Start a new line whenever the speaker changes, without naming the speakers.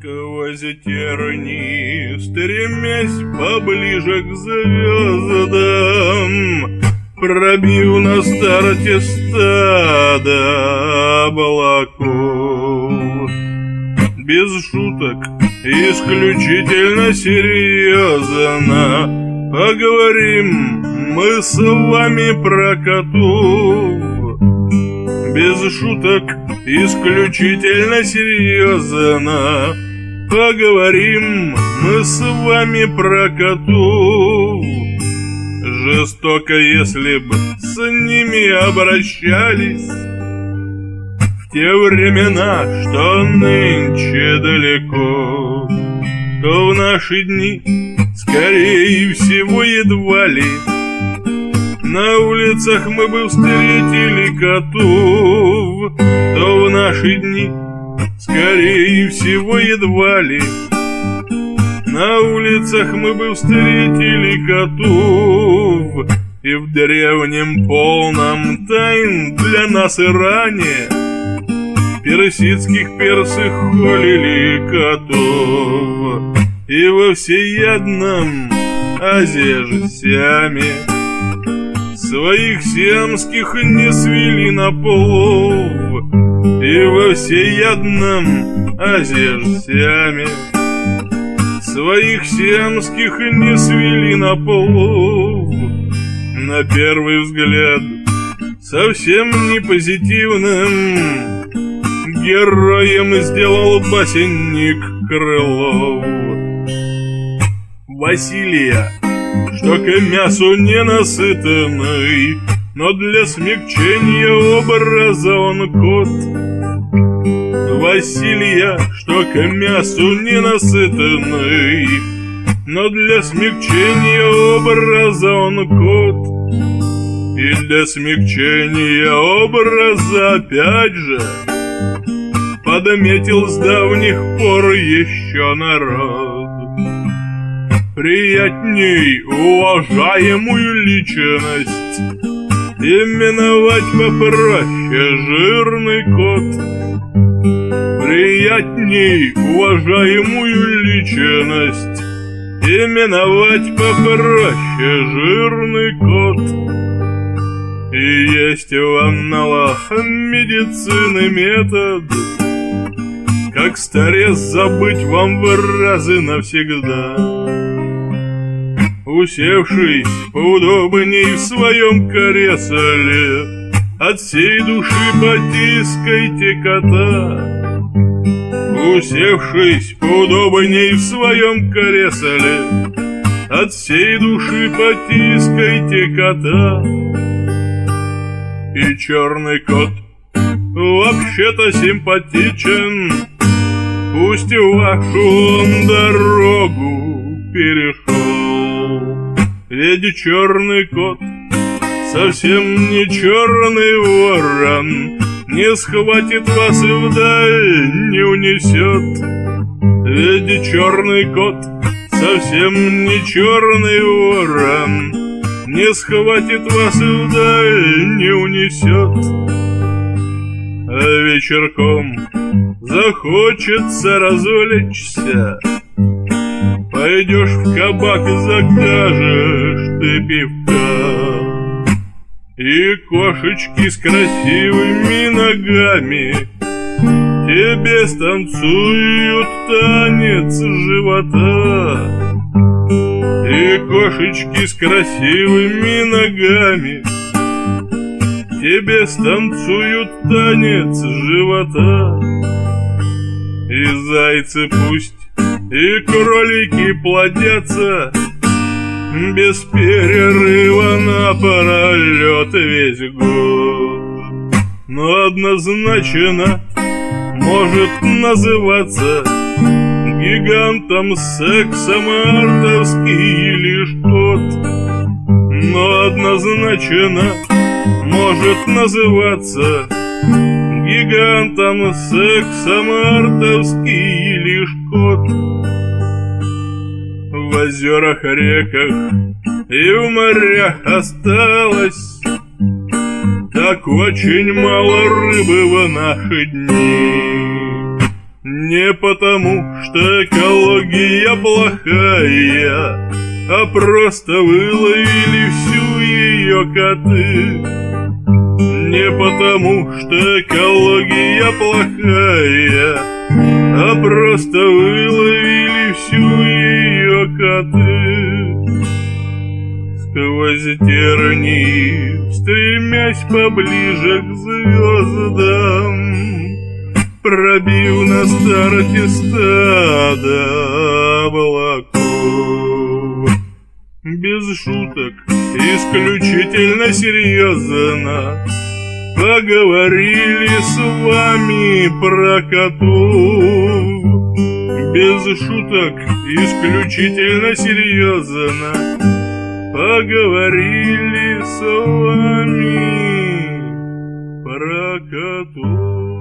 Сквозь тернии, стремясь поближе к звездам, пробил на старте стадо облаков. Без шуток, исключительно серьезно поговорим мы с вами про котов. Без шуток, исключительно серьезно поговорим мы с вами про котов. Жестоко, если б с ними обращались в те времена, что нынче далеко, то в наши дни, скорее всего, едва ли на улицах мы бы встретили котов, то в наши дни, скорее всего, едва ли на улицах мы бы встретили котов. И в древнем полном тайн для нас Иране персидских персы холили котов. И во всеядном Азии же Сиаме своих сиамских не свели на плов. И во всеядном Азии же Сиаме своих сиамских не свели на плов. На первый взгляд совсем не позитивным героем сделал басенник Крылов Василия, что к мясу ненасытный, но для смягчения образа он кот. Василия, что к мясу ненасытный, но для смягчения образа он кот. И для смягчения образа опять же подметил с давних пор еще народ. Приятней уважаемую личность именовать попроще жирный кот. Приятней уважаемую личность именовать попроще жирный кот. И есть в анналах медицины метод, как старец забыть вам выразы навсегда. Усевшись поудобней в своем кресле, от всей души потискайте кота. Усевшись поудобней в своем кресле, от всей души потискайте кота. И черный кот вообще-то симпатичен, пусть и вашу он дорогу перешел. Ведь черный кот совсем не черный ворон, не схватит вас и вдаль не унесет. Ведь черный кот совсем не черный ворон, не схватит вас и вдаль не унесет. А вечерком захочется развлечься, пойдешь в кабак и закажешь ты пивка. И кошечки с красивыми ногами тебе станцуют танец живота. И кошечки с красивыми ногами тебе станцуют танец живота. И зайцы пусть и кролики плодятся без перерыва напролет весь год, но однозначно может называться гигантом сексом артовский лишь кот. Но однозначно может называться гигантом сексом артовский лишь кот. В озерах, реках и в морях осталось так очень мало рыбы в наши дни. Не потому, что экология плохая, а просто выловили всю ее коты. Не потому, что экология плохая, а просто выловили всю ее коты. Сквозь тернии, стремясь поближе к звездам, пробив на старте стадо облаков. Без шуток, исключительно серьезно поговорили с вами про котов. Без шуток, исключительно серьезно поговорили с вами про котов.